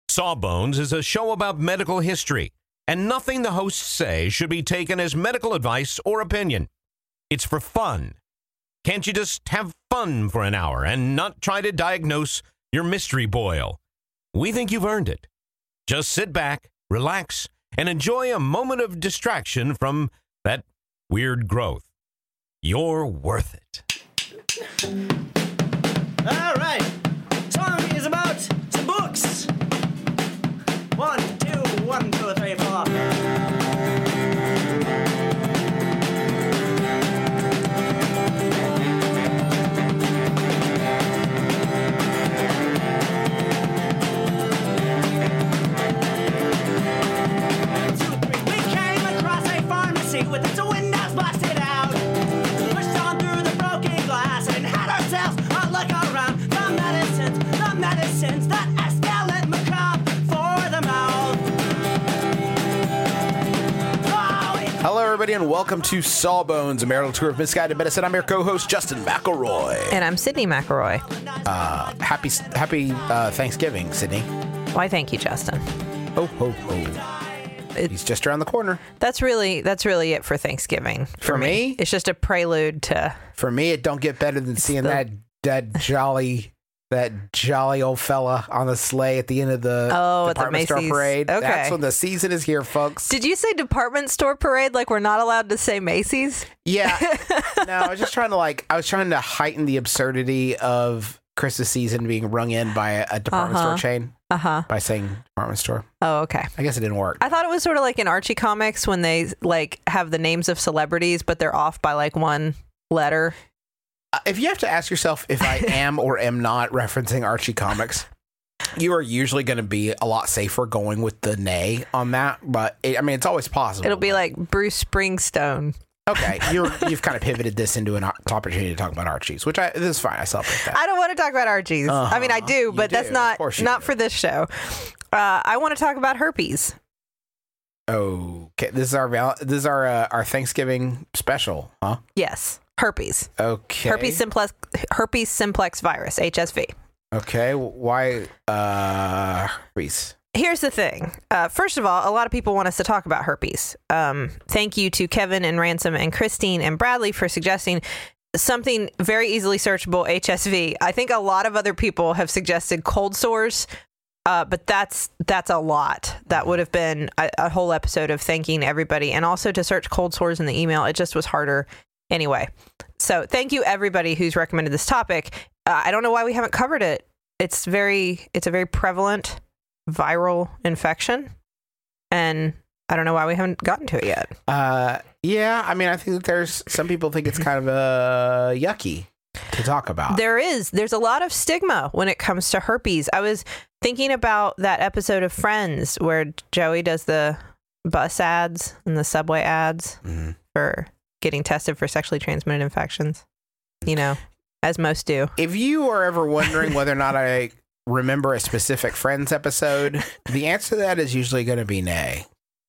Sawbones is a show about medical history, and nothing the hosts say should be taken as medical advice or opinion. It's for fun. Can't you just have fun for an hour and not try to diagnose your mystery boil? We think you've earned it. Just sit back, relax, and enjoy a moment of distraction from that weird growth. You're worth it. All right. Song is about some books. 1, 2, 1, 2, 3, 4. With its windows blasted out, pushed on through the broken glass and had ourselves a look around. The medicines that escalate macabre for the mouth. Hello, everybody, and welcome to Sawbones, a marital tour of misguided medicine. I'm your co-host, Justin McElroy. And I'm Sydney McElroy. Happy Thanksgiving, Sydney. Why, thank you, Justin. Ho, ho, ho. He's just around the corner. That's really it for Thanksgiving. For me? It's just a prelude to... For me, it don't get better than seeing that jolly old fella on the sleigh at the end of the department store parade. Okay. That's when the season is here, folks. Did you say department store parade like we're not allowed to say Macy's? Yeah. No, I was just trying to heighten the absurdity of Christmas season being rung in by a department store chain. By saying department store. Oh, okay. I guess it didn't work. I thought it was sort of like in Archie comics when they like have the names of celebrities, but they're off by like one letter. If you have to ask yourself if I am or am not referencing Archie comics, you are usually going to be a lot safer going with the nay on that. But it's always possible. It'll be like Bruce Springsteen. Okay, you've kind of pivoted this into an opportunity to talk about Archies, which this is fine. I celebrate that. I don't want to talk about Archies. I mean, I do, but that's not for this show. I want to talk about herpes. Okay, this is our Thanksgiving special, huh? Yes, herpes. Okay, herpes simplex virus, HSV. Okay, why herpes? Here's the thing. First of all, a lot of people want us to talk about herpes. Thank you to Kevin and Ransom and Christine and Bradley for suggesting something very easily searchable, HSV. I think a lot of other people have suggested cold sores, but that's a lot. That would have been a whole episode of thanking everybody. And also to search cold sores in the email, it just was harder anyway. So thank you, everybody who's recommended this topic. I don't know why we haven't covered it. It's a very prevalent viral infection, and I don't know why we haven't gotten to it yet. Yeah, I think that there's some people think it's kind of yucky to talk about. There's a lot of stigma when it comes to herpes. I was thinking about that episode of Friends where Joey does the bus ads and the subway ads for getting tested for sexually transmitted infections, as most do. If you are ever wondering whether or not I remember a specific Friends episode, the answer to that is usually going to be nay.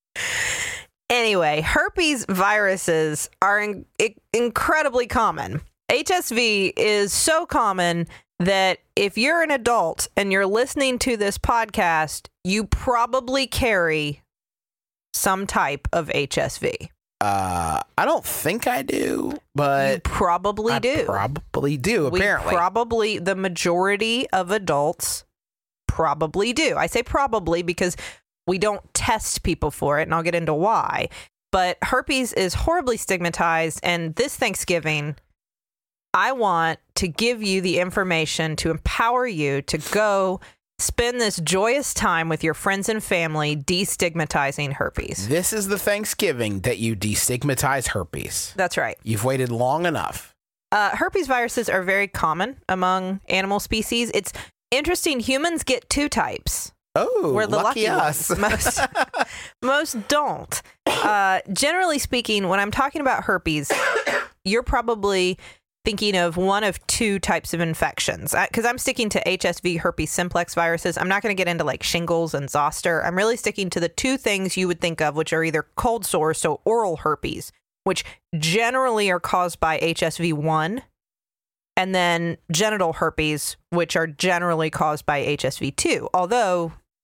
Anyway, herpes viruses are incredibly common. HSV is so common that if you're an adult and you're listening to this podcast, you probably carry some type of HSV. I don't think I do, but you probably do. Probably do, apparently. The majority of adults probably do. I say probably because we don't test people for it, and I'll get into why. But herpes is horribly stigmatized, and this Thanksgiving, I want to give you the information to empower you to go spend this joyous time with your friends and family destigmatizing herpes. This is the Thanksgiving that you destigmatize herpes. That's right. You've waited long enough. Herpes viruses are very common among animal species. It's interesting. Humans get two types. Oh, we're the lucky us. Ones. Most don't. Generally speaking, when I'm talking about herpes, you're probably thinking of one of two types of infections, because I'm sticking to HSV, herpes simplex viruses. I'm not going to get into like shingles and zoster. I'm really sticking to the two things you would think of, which are either cold sores, so oral herpes, which generally are caused by HSV1, and then genital herpes, which are generally caused by HSV2. Although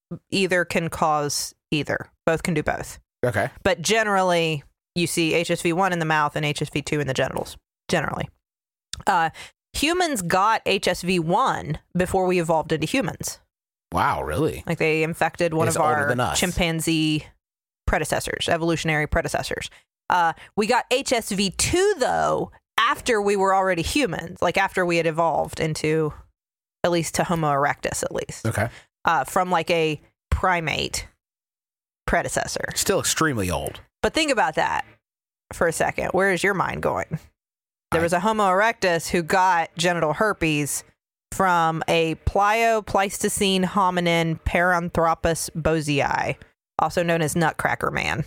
either can cause either. Both can do both. Okay. But generally, you see HSV1 in the mouth and HSV2 in the genitals. Generally. Humans got HSV1 before we evolved into humans. Wow, really? Like they infected one It's of older our than us. chimpanzee predecessors, evolutionary predecessors. We got HSV2, though, after we were already humans, like after we had evolved into, at least to Homo erectus, at least. Okay. From like a primate predecessor. Still extremely old. But think about that for a second. Where is your mind going? There was a Homo erectus who got genital herpes from a Pleistocene hominin Paranthropus bozei, also known as Nutcracker Man.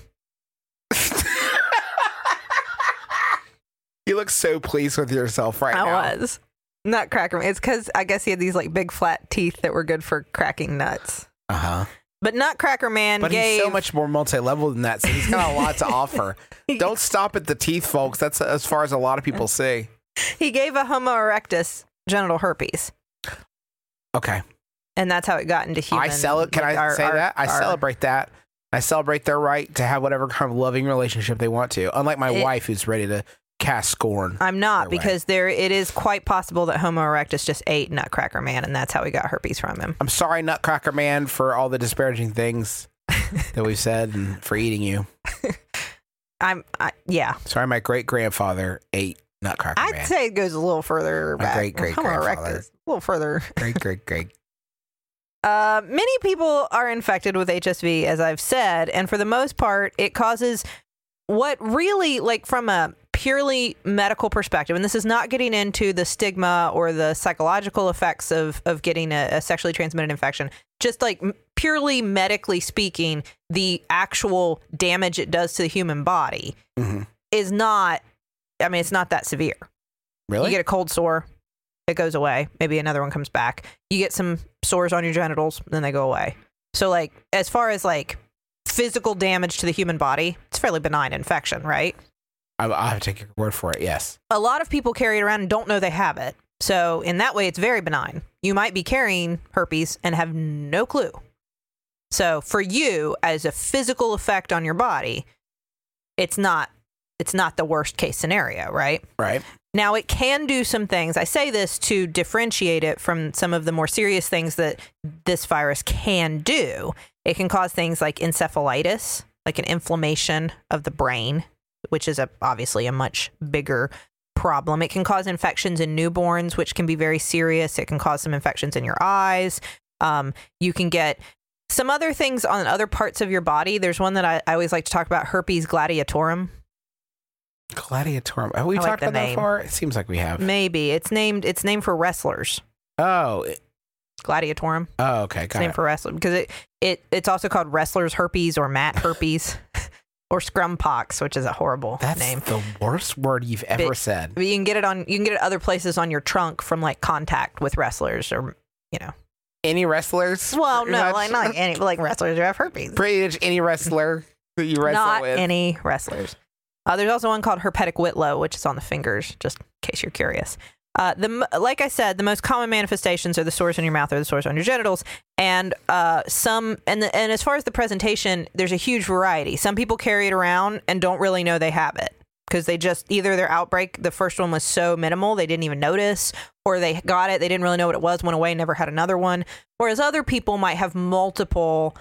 You look so pleased with yourself right now. I was. Nutcracker Man. It's because I guess he had these like big flat teeth that were good for cracking nuts. Uh-huh. But Nutcracker Man But gave... he's so much more multi-level than that, so he's got a lot to offer. Don't stop at the teeth, folks. That's as far as a lot of people see. He gave a Homo erectus genital herpes. Okay. And that's how it got into human. I sell it. Can like I say that? I celebrate that. I celebrate their right to have whatever kind of loving relationship they want to. Unlike my wife, who's ready to cast scorn. I'm not, their way. because it is quite possible that Homo erectus just ate Nutcracker Man, and that's how we got herpes from him. I'm sorry, Nutcracker Man, for all the disparaging things that we've said and for eating you. Yeah. Sorry, my great grandfather ate Nutcracker Man. I'd say it goes a little further My back. great-great-grandfather. Homo erectus, a little further. Great. Many people are infected with HSV, as I've said, and for the most part, it causes what really, like from a purely medical perspective, and this is not getting into the stigma or the psychological effects of getting a sexually transmitted infection, just like purely medically speaking, the actual damage it does to the human body is not, I mean, it's not that severe. Really? You get a cold sore, it goes away. Maybe another one comes back. You get some sores on your genitals, then they go away. So like, as far as like physical damage to the human body, it's a fairly benign infection, right? I'll have to take your word for it, yes. A lot of people carry it around and don't know they have it. So in that way, it's very benign. You might be carrying herpes and have no clue. So for you, as a physical effect on your body, it's not the worst case scenario, right? Right. Now, it can do some things. I say this to differentiate it from some of the more serious things that this virus can do. It can cause things like encephalitis, like an inflammation of the brain, which is obviously a much bigger problem. It can cause infections in newborns, which can be very serious. It can cause some infections in your eyes. You can get some other things on other parts of your body. There's one that I always like to talk about, herpes gladiatorum. Gladiatorum. Have we I like talked the about that name. before? It seems like we have. Maybe. It's named for wrestlers. Oh. Gladiatorum. Oh, okay. It's Got named it. for wrestler because it's also called wrestler's herpes or mat herpes or scrum pox, which is a horrible That's name. the worst word you've ever said. But you can get it other places on your trunk from like contact with wrestlers or, you know. Any wrestlers? Well, Pretty no, much? like not any, but like wrestlers who have herpes. Pretty much any wrestler that you wrestle Not with. any wrestlers. There's also one called herpetic whitlow, which is on the fingers, just in case you're curious. Like I said, the most common manifestations are the sores in your mouth or the sores on your genitals, and and as far as the presentation, there's a huge variety. Some people carry it around and don't really know they have it because they just either their outbreak, the first one was so minimal they didn't even notice, or they got it, they didn't really know what it was, went away, never had another one. Whereas other people might have multiple,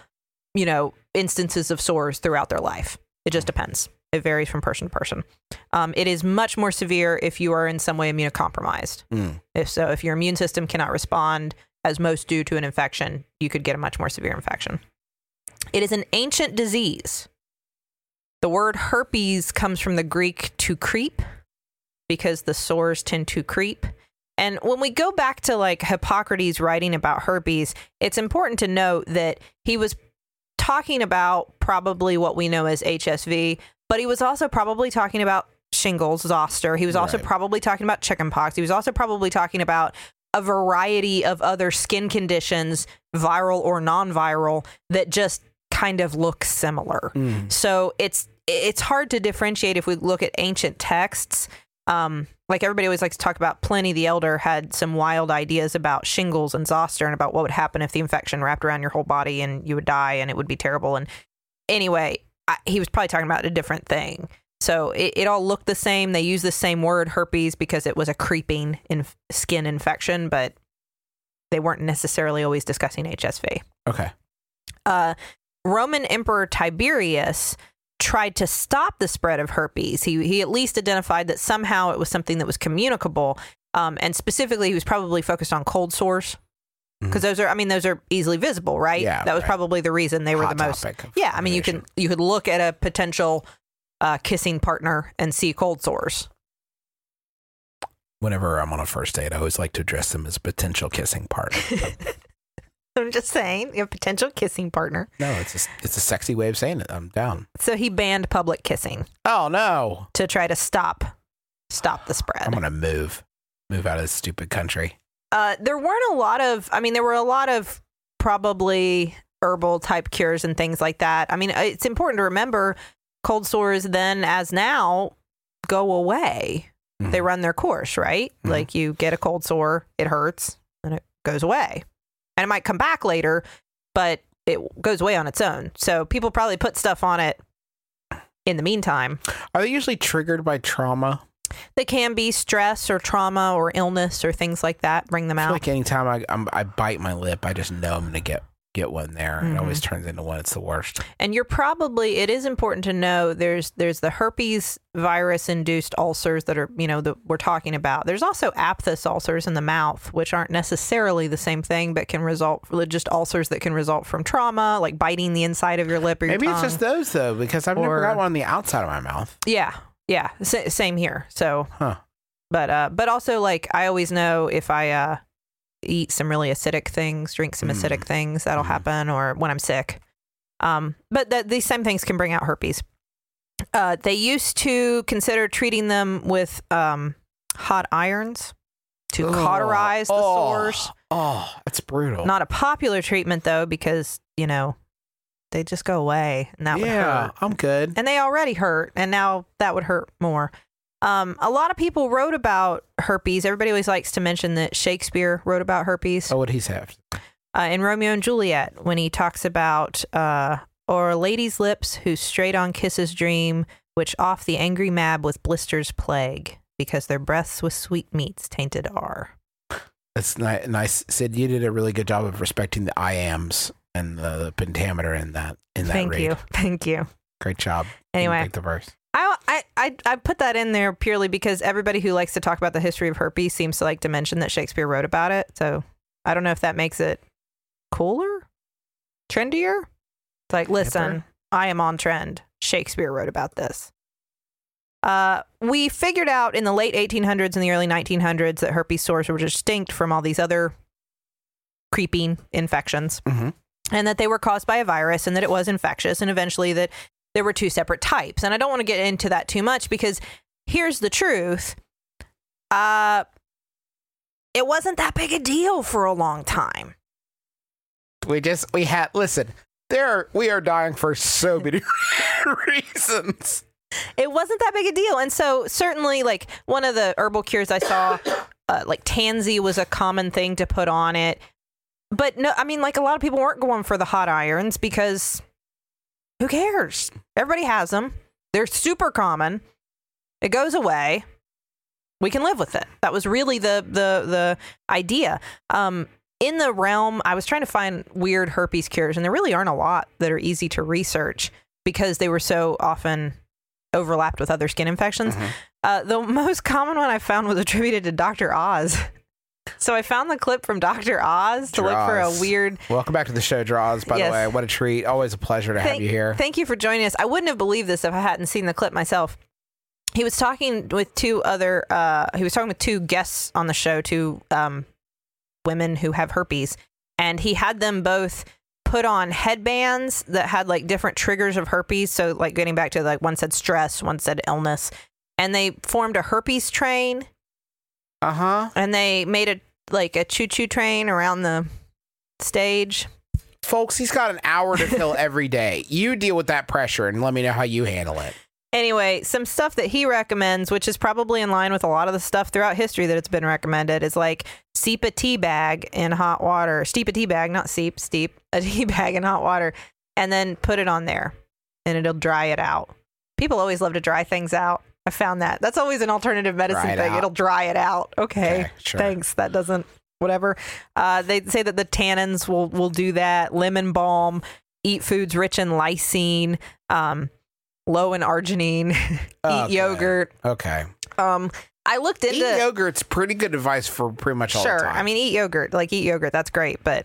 instances of sores throughout their life. It just depends. It varies from person to person. It is much more severe if you are in some way immunocompromised. If your immune system cannot respond, as most do to an infection, you could get a much more severe infection. It is an ancient disease. The word herpes comes from the Greek to creep, because the sores tend to creep. And when we go back to like Hippocrates writing about herpes, it's important to note that he was talking about probably what we know as HSV, but he was also probably talking about shingles, zoster. He was also probably talking about chickenpox. He was also probably talking about a variety of other skin conditions, viral or non-viral, that just kind of look similar. So it's hard to differentiate if we look at ancient texts. Like everybody always likes to talk about, Pliny the Elder had some wild ideas about shingles and zoster and about what would happen if the infection wrapped around your whole body and you would die and it would be terrible. And anyway, he was probably talking about a different thing. So it all looked the same. They used the same word, herpes, because it was a creeping skin infection, but they weren't necessarily always discussing HSV. Okay. Roman Emperor Tiberius tried to stop the spread of herpes. He at least identified that somehow it was something that was communicable. And specifically, he was probably focused on cold sores. Because those are easily visible, right? Yeah, that was probably the reason they were the most. Yeah, I mean, you could look at a potential kissing partner and see cold sores. Whenever I'm on a first date, I always like to address them as a potential kissing partner. I'm just saying, a potential kissing partner. No, it's a sexy way of saying it. I'm down. So he banned public kissing. Oh no! To try to stop the spread. I'm gonna move out of this stupid country. There were a lot of probably herbal type cures and things like that. I mean, it's important to remember cold sores then as now go away. Mm-hmm. They run their course, right? Mm-hmm. Like you get a cold sore, it hurts, and it goes away. And it might come back later, but it goes away on its own. So people probably put stuff on it in the meantime. Are they usually triggered by trauma? They can be stress or trauma or illness or things like that. Bring them out. Like anytime I bite my lip, I just know I'm going to get one there. Mm-hmm. It always turns into one. It's the worst. And it is important to know there's the herpes virus induced ulcers that are, that we're talking about. There's also aphthous ulcers in the mouth, which aren't necessarily the same thing, but can result, just ulcers that can result from trauma, like biting the inside of your lip or your tongue. Maybe it's just those though, because I've never got one on the outside of my mouth. Yeah. Yeah. Same here. So, but also like I always know if I, eat some really acidic things, drink some acidic things, that'll happen, or when I'm sick. But these same things can bring out herpes. They used to consider treating them with hot irons to cauterize the sores. Oh, that's brutal. Not a popular treatment, though, because, they just go away, and that would hurt. Yeah, I'm good. And they already hurt, and now that would hurt more. A lot of people wrote about herpes. Everybody always likes to mention that Shakespeare wrote about herpes. Oh, what he's have? In Romeo and Juliet, when he talks about o'er a lady's lips whose straight-on kisses dream, which off the angry mab with blisters plague, because their breaths with sweetmeats tainted are. That's nice. Sid, you did a really good job of respecting the iambs and the pentameter in that read. Thank you. Great job. Anyway. Break the verse. I put that in there purely because everybody who likes to talk about the history of herpes seems to like to mention that Shakespeare wrote about it. So I don't know if that makes it cooler, trendier. It's like, listen, I am on trend. Shakespeare wrote about this. We figured out in the late 1800s and the early 1900s that herpes sores were distinct from all these other creeping infections, and that they were caused by a virus and that it was infectious, and eventually that there were two separate types. And I don't want to get into that too much because here's the truth. It wasn't that big a deal for a long time. We are dying for so many reasons. It wasn't that big a deal. And so certainly like one of the herbal cures I saw, like tansy was a common thing to put on it. But no, I mean, like a lot of people weren't going for the hot irons because who cares? Everybody has them. They're super common. It goes away. We can live with it. That was really the idea. In the realm, I was trying to find weird herpes cures, and there really aren't a lot that are easy to research because they were so often overlapped with other skin infections. The most common one I found was attributed to Dr. Oz. So I found the clip from Dr. Oz to look for a weird... Welcome back to the show, Draws, by the way. What a treat. Always a pleasure to have you here. Thank you for joining us. I wouldn't have believed this if I hadn't seen the clip myself. He was talking with two guests on the show, two women who have herpes, and he had them both put on headbands that had like different triggers of herpes. So like getting back to like one said stress, one said illness, and they formed a herpes train. And they made a choo-choo train around the stage. Folks, he's got an hour to fill every day. You deal with that pressure and let me know how you handle it. Anyway, some stuff that he recommends, which is probably in line with a lot of the stuff throughout history that it's been recommended, is like steep a tea bag in hot water. Steep a tea bag, not steep a tea bag in hot water, and then put it on there, and it'll dry it out. People always love to dry things out. I found that. That's always an alternative medicine thing. It'll dry it out. Okay, sure. Thanks. That doesn't, whatever. They say that the tannins will do that. Lemon balm, eat foods rich in lysine, low in arginine, eat yogurt. Okay. I looked into eat yogurt's pretty good advice for pretty much all the time. Sure. I mean, eat yogurt. That's great. But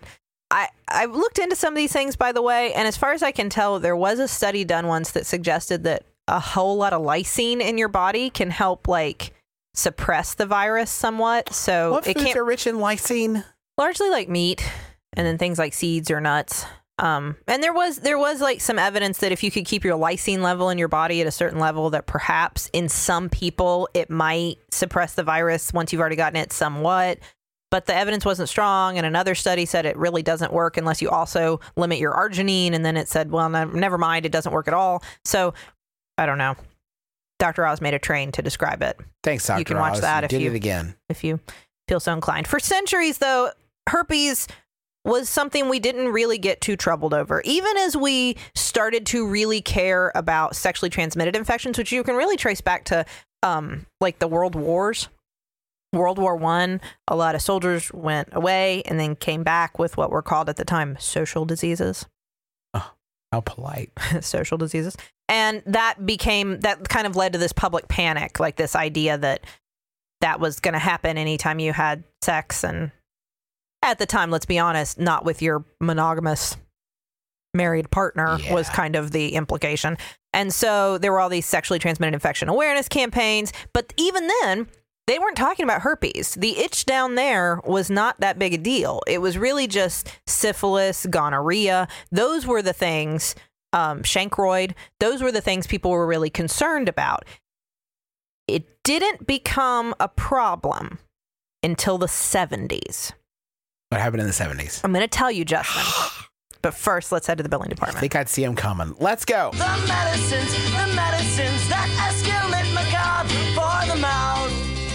I looked into some of these things, by the way, and as far as I can tell, there was a study done once that suggested that a whole lot of lysine in your body can help like suppress the virus somewhat. So what foods are rich in lysine? Largely like meat, and then things like seeds or nuts. And there was like some evidence that if you could keep your lysine level in your body at a certain level, that perhaps in some people it might suppress the virus once you've already gotten it somewhat. But the evidence wasn't strong, and another study said it really doesn't work unless you also limit your arginine, and then it said, well, never mind, it doesn't work at all. So I don't know. Dr. Oz made a train to describe it. Thanks, Dr. Oz. You can watch that if you feel so inclined. For centuries, though, herpes was something we didn't really get too troubled over. Even as we started to really care about sexually transmitted infections, which you can really trace back to like the World Wars. World War I, a lot of soldiers went away and then came back with what were called at the time social diseases. Oh, how polite. Social diseases. And that kind of led to this public panic, like this idea that was going to happen anytime you had sex. And at the time, let's be honest, not with your monogamous married partner was kind of the implication. And so there were all these sexually transmitted infection awareness campaigns. But even then, they weren't talking about herpes. The itch down there was not that big a deal. It was really just syphilis, gonorrhea. Those were the things, chancroid. Those were the things people were really concerned about. It didn't become a problem until the 70s. What happened in the 70s? I'm going to tell you, Justin. But first, let's head to the billing department. I think I'd see him coming. Let's go. The medicines that escalate macabre for the mouth.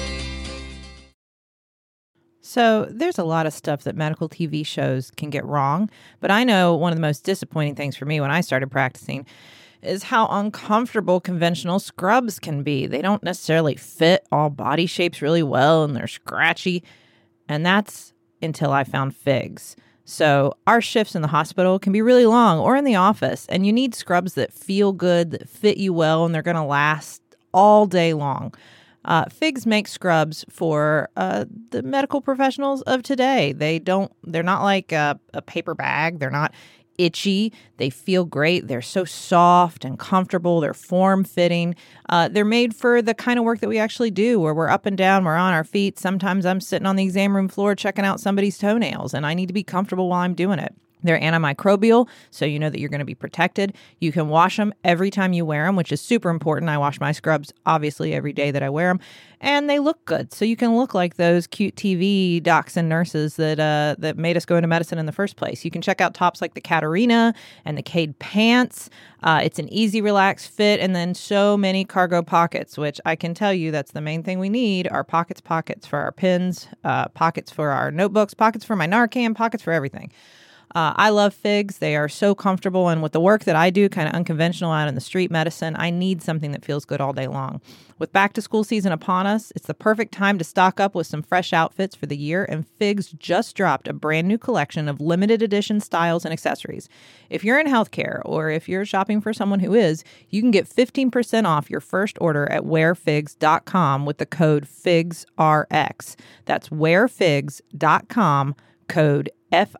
So there's a lot of stuff that medical TV shows can get wrong, but I know one of the most disappointing things for me when I started practicing is how uncomfortable conventional scrubs can be. They don't necessarily fit all body shapes really well, and they're scratchy, and that's until I found Figs. So our shifts in the hospital can be really long, or in the office, and you need scrubs that feel good, that fit you well, and they're going to last all day long. Figs make scrubs for the medical professionals of today. They're not like a paper bag. They're not itchy. They feel great. They're so soft and comfortable. They're form-fitting. They're made for the kind of work that we actually do, where we're up and down, we're on our feet. Sometimes I'm sitting on the exam room floor checking out somebody's toenails, and I need to be comfortable while I'm doing it. They're antimicrobial, so you know that you're going to be protected. You can wash them every time you wear them, which is super important. I wash my scrubs, obviously, every day that I wear them. And they look good, so you can look like those cute TV docs and nurses that made us go into medicine in the first place. You can check out tops like the Catarina and the Cade pants. It's an easy, relaxed fit, and then so many cargo pockets, which I can tell you that's the main thing we need, are pockets for our pens, pockets for our notebooks, pockets for my Narcan, pockets for everything. I love Figs. They are so comfortable, and with the work that I do, kind of unconventional out in the street medicine, I need something that feels good all day long. With back to school season upon us, it's the perfect time to stock up with some fresh outfits for the year, and Figs just dropped a brand new collection of limited edition styles and accessories. If you're in healthcare, or if you're shopping for someone who is, you can get 15% off your first order at wearfigs.com with the code FIGSRX. That's wearfigs.com, code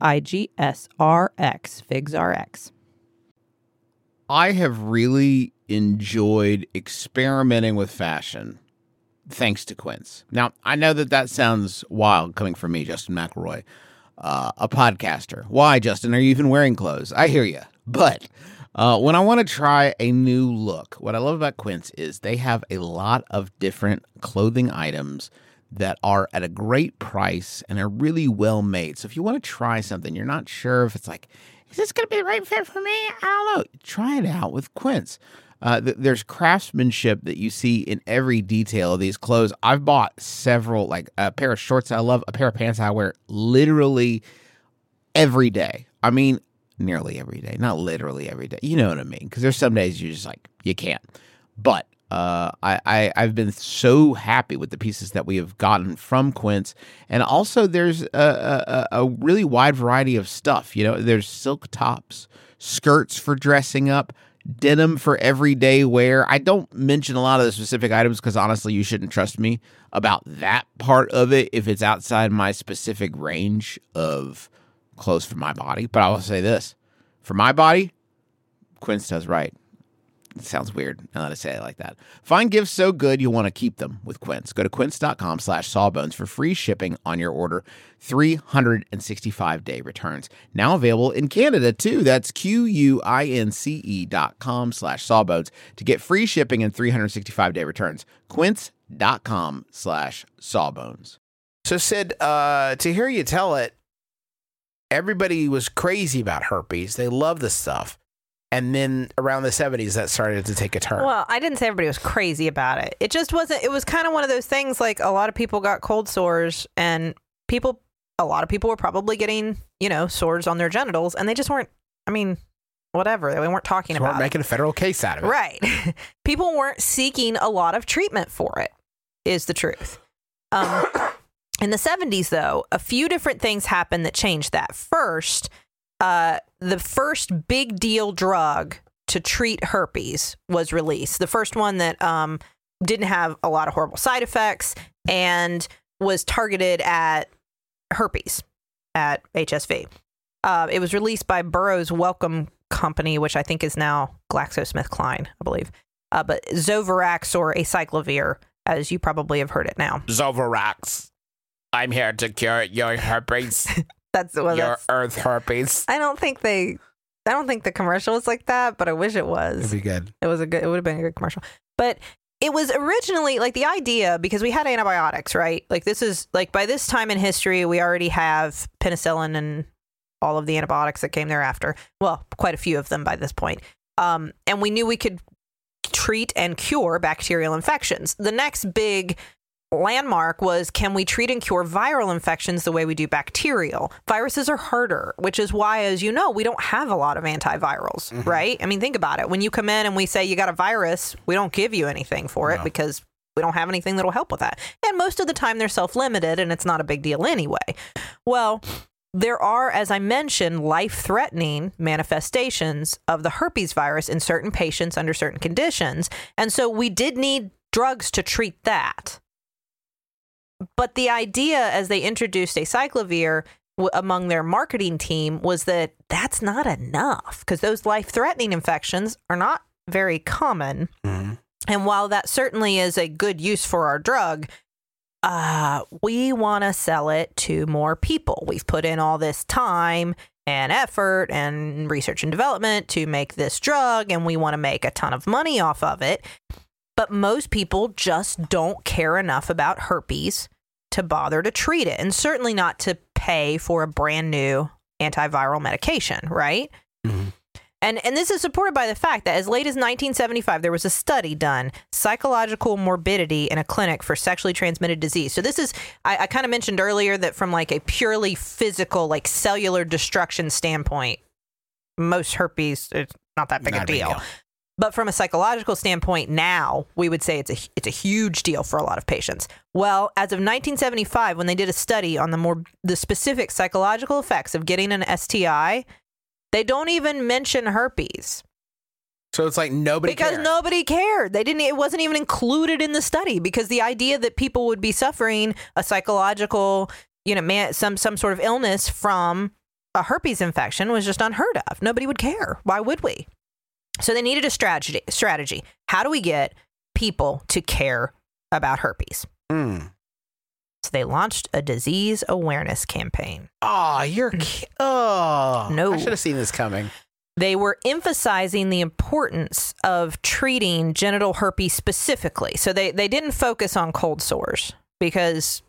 FIGSRX, FIGSRX. I have really enjoyed experimenting with fashion thanks to Quince. Now, I know that sounds wild coming from me, Justin McElroy, a podcaster. Why, Justin, are you even wearing clothes? I hear you. But when I want to try a new look, what I love about Quince is they have a lot of different clothing items that are at a great price and are really well made. So if you want to try something, you're not sure if it's like, is this going to be the right fit for me? I don't know. Try it out with Quince. There's craftsmanship that you see in every detail of these clothes. I've bought several, like a pair of shorts I love, a pair of pants I wear literally every day. I mean, nearly every day, not literally every day. You know what I mean? Because there's some days you're just like, you can't. But I've been so happy with the pieces that we have gotten from Quince. And also there's a really wide variety of stuff. You know, there's silk tops, skirts for dressing up, denim for everyday wear. I don't mention a lot of the specific items because honestly, you shouldn't trust me about that part of it if it's outside my specific range of clothes for my body. But I will say this, for my body, Quince does right. It sounds weird now that I say it like that. Find gifts so good you'll want to keep them with Quince. Go to quince.com/sawbones for free shipping on your order. 365-day returns. Now available in Canada too. That's QUINCE.com/sawbones to get free shipping and 365-day returns. Quince.com/sawbones. So, Sid, to hear you tell it, everybody was crazy about herpes. They love this stuff. And then around the 70s, that started to take a turn. Well, I didn't say everybody was crazy about it. It just wasn't. It was kind of one of those things like a lot of people got cold sores and a lot of people were probably getting, sores on their genitals and they just weren't, whatever. They weren't talking about it. Weren't making a federal case out of it. Right. People weren't seeking a lot of treatment for it, is the truth. In the 70s, though, a few different things happened that changed that. First, the first big deal drug to treat herpes was released. The first one that didn't have a lot of horrible side effects and was targeted at herpes, at HSV. It was released by Burroughs Wellcome Company, which I think is now GlaxoSmithKline, I believe. But Zovirax or acyclovir, as you probably have heard it now. Zovirax. I'm here to cure your herpes. That's earth herpes. I don't think the commercial was like that, but I wish it was. It'd be good. It would have been a good commercial. But it was originally like the idea, because we had antibiotics, right? Like this is like by this time in history, we already have penicillin and all of the antibiotics that came thereafter. Well, quite a few of them by this point. And we knew we could treat and cure bacterial infections. The next big landmark was, can we treat and cure viral infections the way we do bacterial? Viruses are harder, which is why, as you know, we don't have a lot of antivirals, right? I mean, think about it. When you come in and we say you got a virus, we don't give you anything for it because we don't have anything that'll help with that. And most of the time they're self-limited and it's not a big deal anyway. Well, there are, as I mentioned, life-threatening manifestations of the herpes virus in certain patients under certain conditions. And so we did need drugs to treat that. But the idea, as they introduced acyclovir among their marketing team, was that that's not enough because those life-threatening infections are not very common. Mm-hmm. And while that certainly is a good use for our drug, we want to sell it to more people. We've put in all this time and effort and research and development to make this drug, and we want to make a ton of money off of it. But most people just don't care enough about herpes to bother to treat it, and certainly not to pay for a brand new antiviral medication, right? Mm-hmm. And this is supported by the fact that as late as 1975, there was a study done, psychological morbidity in a clinic for sexually transmitted disease. So this is, I kind of mentioned earlier that from like a purely physical, like cellular destruction standpoint, most herpes, it's not that big a deal. But from a psychological standpoint now, we would say it's a huge deal for a lot of patients. Well, as of 1975, when they did a study on the specific psychological effects of getting an STI, they don't even mention herpes. So it's like nobody cared. It wasn't even included in the study because the idea that people would be suffering a psychological, some sort of illness from a herpes infection was just unheard of. Nobody would care. Why would we? So they needed a strategy. How do we get people to care about herpes? So they launched a disease awareness campaign. Oh, no. I should have seen this coming. They were emphasizing the importance of treating genital herpes specifically. So they didn't focus on cold sores because,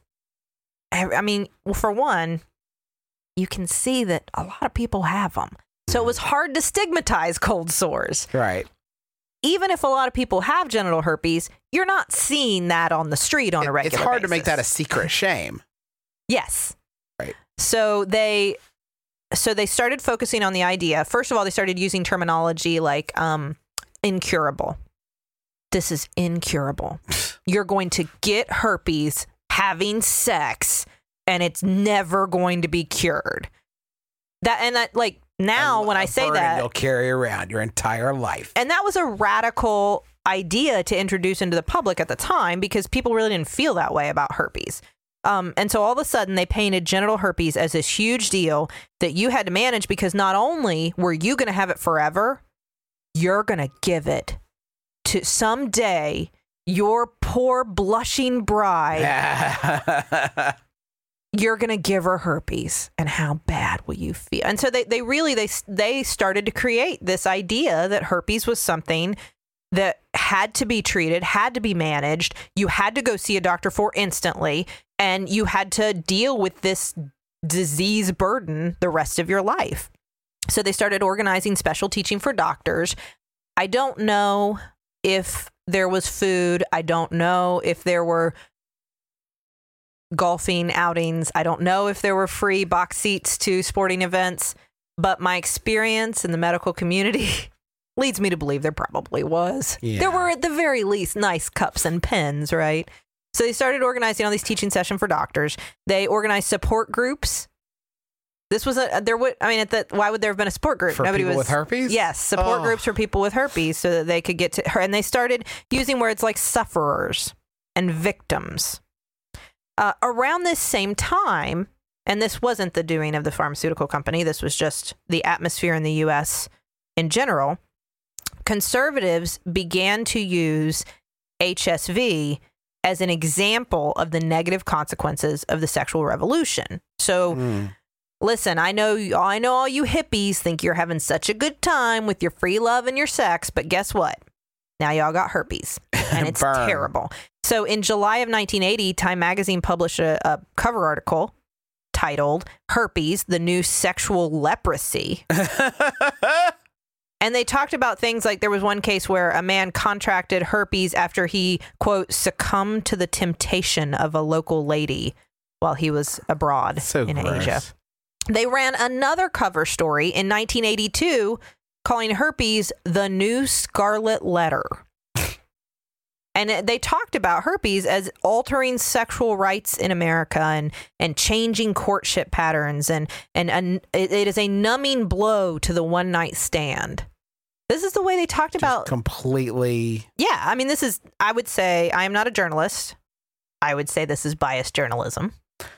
for one, you can see that a lot of people have them. So it was hard to stigmatize cold sores. Right. even if a lot of people have genital herpes, you're not seeing that on the street on a regular It's hard to make basis. that a secret shame. Yes. Right. So they started focusing on the idea. First of all, they started using terminology like incurable. This is incurable. You're going to get herpes having sex, and it's never going to be cured. Now, when I say burden that, you'll carry around your entire life. and that was a radical idea to introduce into the public at the time because people really didn't feel that way about herpes. And so all of a sudden they painted genital herpes as this huge deal that you had to manage because not only were you going to have it forever, you're going to give it to someday your poor blushing bride. You're going to give her herpes, and how bad will you feel? And so they started to create this idea that herpes was something that had to be treated, had to be managed. You had to go see a doctor for instantly, and you had to deal with this disease burden the rest of your life. So they started organizing special teaching for doctors. I don't know if there was food. I don't know if there were golfing outings. I don't know if there were free box seats to sporting events, but my experience in the medical community leads me to believe there probably was. Yeah. There were at the very least nice cups and pens, right? So they started organizing all these teaching sessions for doctors. They organized support groups. This was why would there have been a support group? For people with herpes? Yes, support Oh. groups for people with herpes so that they could get to her. And they started using words like sufferers and victims. Around this same time, and this wasn't the doing of the pharmaceutical company, this was just the atmosphere in the U.S. in general, conservatives began to use HSV as an example of the negative consequences of the sexual revolution. So, listen, I know all you hippies think you're having such a good time with your free love and your sex, but guess what? Now y'all got herpes, and it's Burn. terrible. So in July of 1980, Time magazine published a cover article titled "Herpes: The New Sexual Leprosy." And they talked about things like there was one case where a man contracted herpes after he, quote, succumbed to the temptation of a local lady while he was abroad So in gross. Asia. They ran another cover story in 1982 calling herpes the new scarlet letter. And they talked about herpes as altering sexual rights in America and changing courtship patterns. And it is a numbing blow to the one night stand. This is the way they talked about. Completely. Yeah. I mean, I would say, I am not a journalist. I would say this is biased journalism.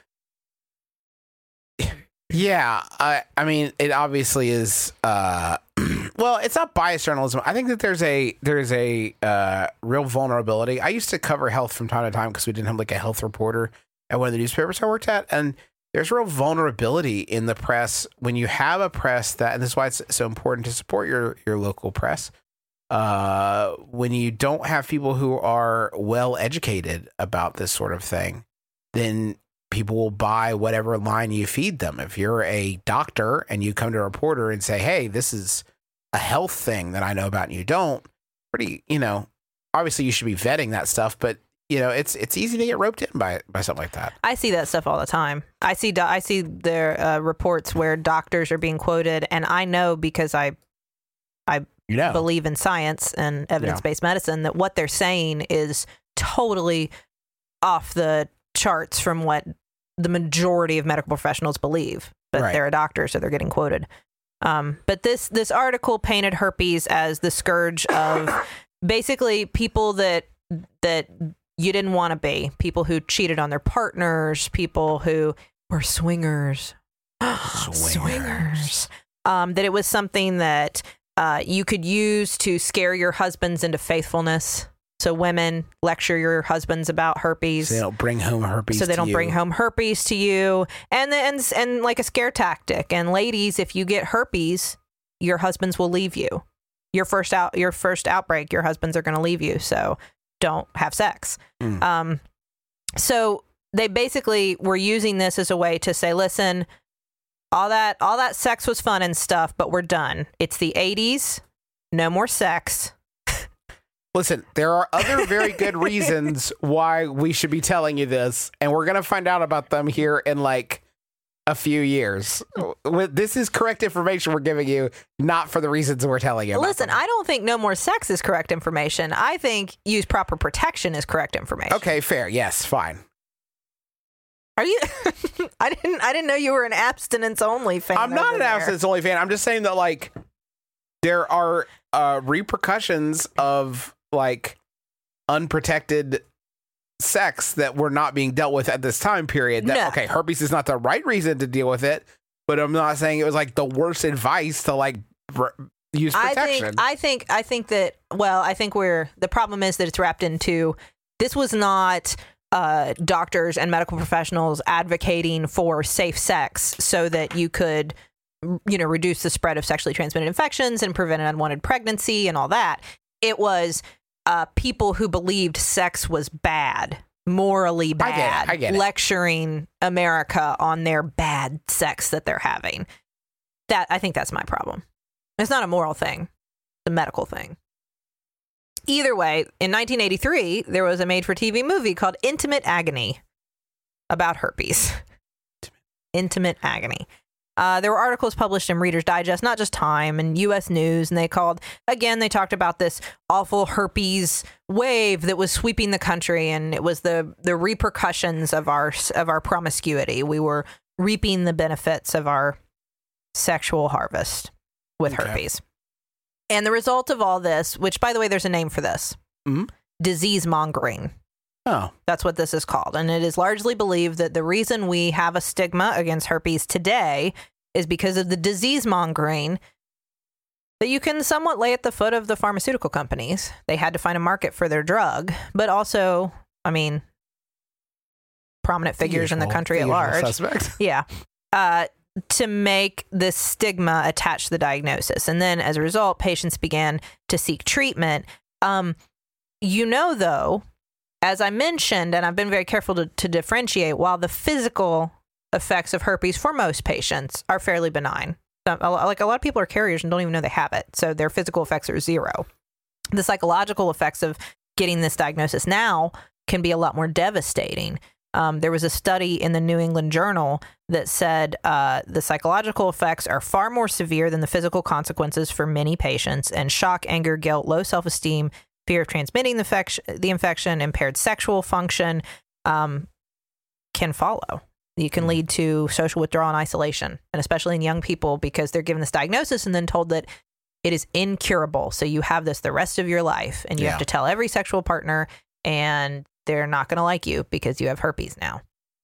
Yeah. I mean, it obviously is. Well, it's not biased journalism. I think that there's a real vulnerability. I used to cover health from time to time because we didn't have like a health reporter at one of the newspapers I worked at, and there's real vulnerability in the press when you have a press that, and this is why it's so important to support your local press. When you don't have people who are well educated about this sort of thing, then people will buy whatever line you feed them. If you're a doctor and you come to a reporter and say, "Hey, this is a health thing that I know about," and you don't, obviously you should be vetting that stuff, but it's easy to get roped in by something like that. I see that stuff all the time. I see their reports where doctors are being quoted, and I know because I believe in science and evidence-based medicine that what they're saying is totally off the charts from what the majority of medical professionals believe. But Right. they're a doctor, so they're getting quoted. But this article painted herpes as the scourge of basically people that you didn't want to be, people who cheated on their partners, people who were swingers. Swingers. That it was something that you could use to scare your husbands into faithfulness. So women lecture your husbands about herpes. So they don't bring home herpes. So they to don't you. bring home herpes to you, and like a scare tactic. And ladies, if you get herpes, your husbands will leave you. Your first outbreak, your husbands are going to leave you. So don't have sex. So they basically were using this as a way to say, listen, all that sex was fun and stuff, but we're done. It's the 80s. No more sex. Listen, there are other very good reasons why we should be telling you this, and we're going to find out about them here in like a few years. This is correct information we're giving you, not for the reasons we're telling you about Listen, them. I don't think no more sex is correct information. I think use proper protection is correct information. Okay, fair. Yes, fine. Are you? I didn't know you were an abstinence only fan. I'm not over an there. abstinence only fan. I'm just saying that like there are repercussions of like unprotected sex that were not being dealt with at this time period. That, No. Okay, herpes is not the right reason to deal with it, but I'm not saying it was like the worst advice to like use protection. I think that. Well, I think the problem is that it's wrapped into. This was not doctors and medical professionals advocating for safe sex so that you could, reduce the spread of sexually transmitted infections and prevent an unwanted pregnancy and all that. It was people who believed sex was bad, morally bad, I get it. lecturing America on their bad sex that they're having. I think that's my problem. It's not a moral thing, it's a medical thing. Either way, in 1983, there was a made-for-TV movie called Intimate Agony about herpes. Intimate Agony. There were articles published in Reader's Digest, not just Time, and U.S. News, and they talked about this awful herpes wave that was sweeping the country, and it was the repercussions of our promiscuity. We were reaping the benefits of our sexual harvest with herpes. And the result of all this, which, by the way, there's a name for this, disease mongering. Oh. That's what this is called. And it is largely believed that the reason we have a stigma against herpes today is because of the disease mongering that you can somewhat lay at the foot of the pharmaceutical companies. They had to find a market for their drug, but also, prominent figures in the country at large. Suspect. Yeah. To make this stigma attached to the diagnosis. And then as a result, patients began to seek treatment. Though, as I mentioned, and I've been very careful to differentiate, while the physical effects of herpes for most patients are fairly benign. Like a lot of people are carriers and don't even know they have it. So their physical effects are zero. The psychological effects of getting this diagnosis now can be a lot more devastating. There was a study in the New England Journal that said the psychological effects are far more severe than the physical consequences for many patients, and shock, anger, guilt, low self-esteem, fear of transmitting the infection, impaired sexual function can follow. You can lead to social withdrawal and isolation, and especially in young people because they're given this diagnosis and then told that it is incurable. So you have this the rest of your life, and you have to tell every sexual partner, and they're not going to like you because you have herpes now.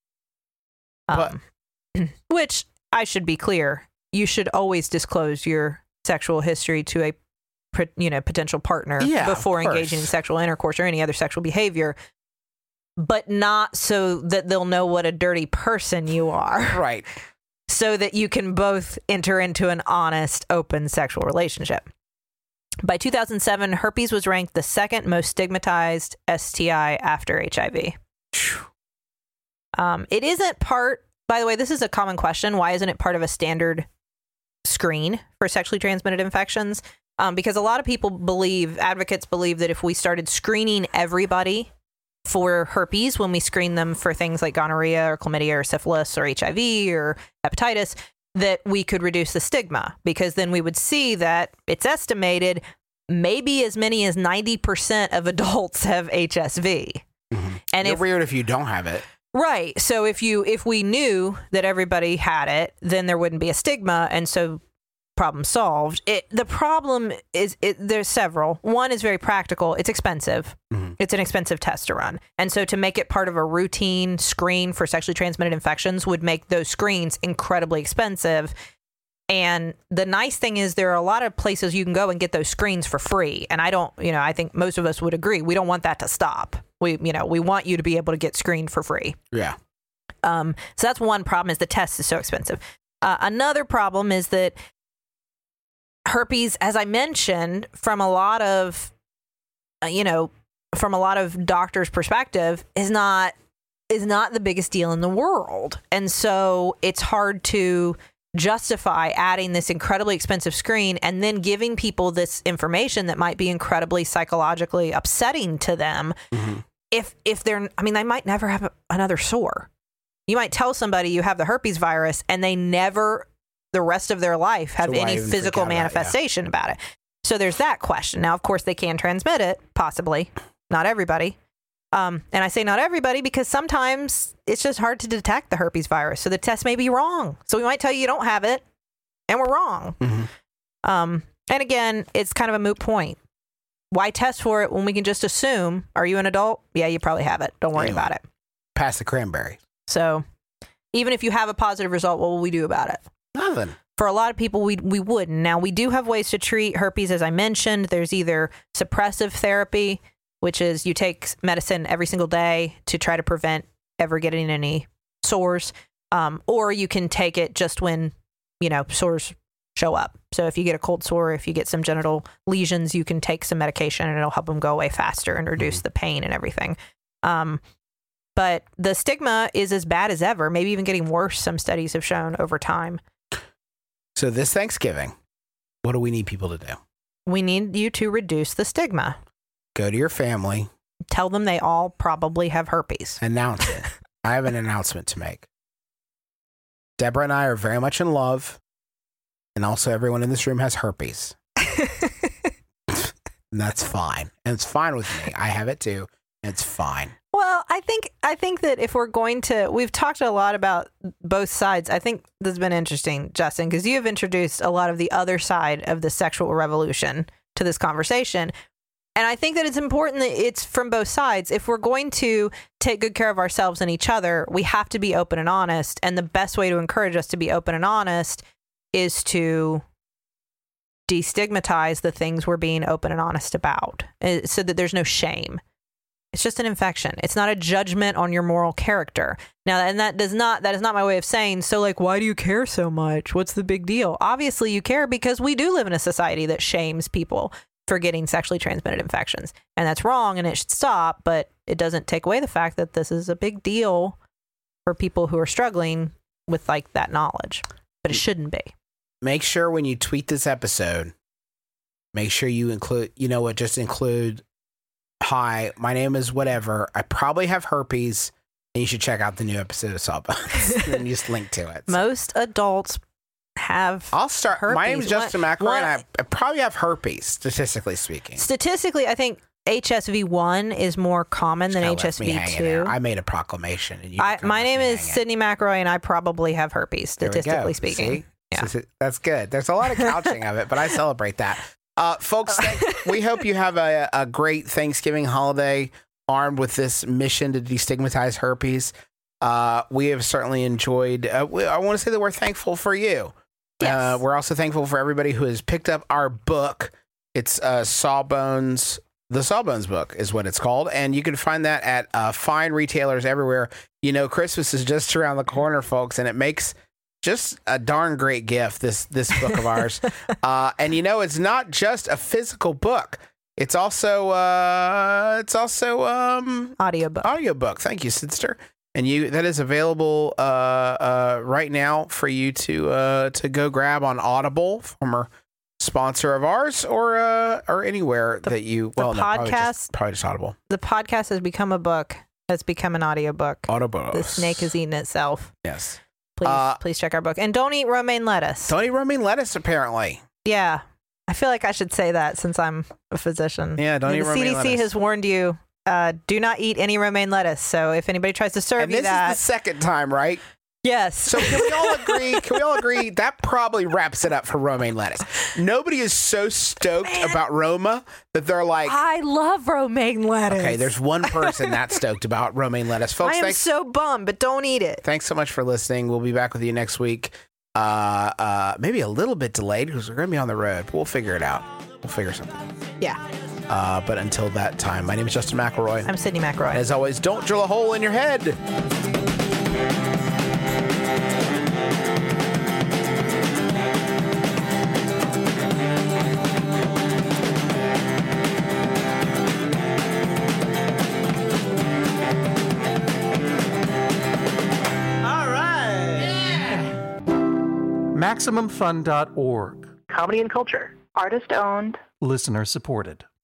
Which, I should be clear, you should always disclose your sexual history to a potential partner before engaging in sexual intercourse or any other sexual behavior, but not so that they'll know what a dirty person you are. Right. So that you can both enter into an honest, open sexual relationship. By 2007, herpes was ranked the second most stigmatized STI after HIV. It isn't part, by the way, this is a common question. Why isn't it part of a standard screen for sexually transmitted infections? Because a lot of advocates believe that if we started screening everybody for herpes when we screen them for things like gonorrhea or chlamydia or syphilis or HIV or hepatitis, that we could reduce the stigma, because then we would see that it's estimated maybe as many as 90% of adults have HSV. Mm-hmm. And it's weird if you don't have it. Right. So if we knew that everybody had it, then there wouldn't be a stigma, and so problem solved. The problem is there's several. One is very practical. It's expensive. Mm-hmm. It's an expensive test to run. And so to make it part of a routine screen for sexually transmitted infections would make those screens incredibly expensive. And the nice thing is there are a lot of places you can go and get those screens for free. And I think most of us would agree. We don't want that to stop. We want you to be able to get screened for free. Yeah. So that's one problem, is the test is so expensive. Another problem is that herpes, as I mentioned, from a lot of doctors' perspective, is not the biggest deal in the world. And so it's hard to justify adding this incredibly expensive screen and then giving people this information that might be incredibly psychologically upsetting to them if they're, I mean, they might never have another sore. You might tell somebody you have the herpes virus and they never, the rest of their life, have So why any even freak physical out about it? Yeah. manifestation about it. So there's that question. Now, of course, they can transmit it, possibly. Not everybody. And I say not everybody because sometimes it's just hard to detect the herpes virus. So the test may be wrong. So we might tell you don't have it and we're wrong. And again, it's kind of a moot point. Why test for it when we can just assume, are you an adult? Yeah, you probably have it. Don't worry about it. Pass the cranberry. So even if you have a positive result, what will we do about it? Nothing. For a lot of people, we wouldn't. Now, we do have ways to treat herpes, as I mentioned. There's either suppressive therapy, which is you take medicine every single day to try to prevent ever getting any sores, or you can take it just when, sores show up. So if you get a cold sore, if you get some genital lesions, you can take some medication and it'll help them go away faster and reduce the pain and everything. But the stigma is as bad as ever, maybe even getting worse, some studies have shown over time. So this Thanksgiving, what do we need people to do? We need you to reduce the stigma. Go to your family. Tell them they all probably have herpes. Announce it. I have an announcement to make. Deborah and I are very much in love. And also everyone in this room has herpes. And that's fine. And it's fine with me. I have it too. And it's fine. Well, I think that if we're going to, we've talked a lot about both sides. I think this has been interesting, Justin, because you have introduced a lot of the other side of the sexual revolution to this conversation. And I think that it's important that it's from both sides. If we're going to take good care of ourselves and each other, we have to be open and honest. And the best way to encourage us to be open and honest is to destigmatize the things we're being open and honest about, so that there's no shame. It's just an infection. It's not a judgment on your moral character. Now, and that is not my way of saying, so like, why do you care so much? What's the big deal? Obviously you care because we do live in a society that shames people for getting sexually transmitted infections. And that's wrong and it should stop, but it doesn't take away the fact that this is a big deal for people who are struggling with like that knowledge, but it shouldn't be. Make sure when you tweet this episode, make sure you include, just include, hi, my name is whatever. I probably have herpes, and you should check out the new episode of Sawbones. And then you just link to it. Most adults have I'll start. herpes. My name is Justin McElroy, and I probably have herpes, statistically speaking. Statistically, I think HSV1 is more common than Kinda left me hanging there. HSV2. I made a proclamation. And you My name is Sydney McElroy, and I probably have herpes, There we go. statistically speaking. See? Yeah. So that's good. There's a lot of couching of it, but I celebrate that. Folks, we hope you have a great Thanksgiving holiday armed with this mission to destigmatize herpes. We have certainly enjoyed, I want to say that we're thankful for you. Yes. We're also thankful for everybody who has picked up our book. It's Sawbones. The Sawbones book is what it's called. And you can find that at fine retailers everywhere. Christmas is just around the corner, folks, and it makes just a darn great gift, this book of ours. And it's not just a physical book. It's also audiobook. Thank you, sister. And that is available right now for you to go grab on Audible, former sponsor of ours, or anywhere that you probably just Audible. The podcast has become a book. Has become an audiobook. Audible. The snake has eaten itself. Yes. Please check our book. And don't eat romaine lettuce. Don't eat romaine lettuce, apparently. Yeah. I feel like I should say that since I'm a physician. Yeah, don't eat romaine lettuce. The CDC has warned you, do not eat any romaine lettuce. So if anybody tries to serve you that. And this is the second time, right? Yes. So can we all agree that probably wraps it up for romaine lettuce. Nobody is so stoked about Roma that they're like, I love romaine lettuce. Okay, there's one person that's stoked about romaine lettuce. Folks, I am so bummed, but don't eat it. Thanks so much for listening. We'll be back with you next week. Maybe a little bit delayed because we're going to be on the road, but we'll figure it out. We'll figure something out. Yeah. But until that time, my name is Justin McElroy. I'm Sydney McElroy. As always, don't drill a hole in your head. MaximumFun.org. Comedy and culture. Artist owned. Listener supported.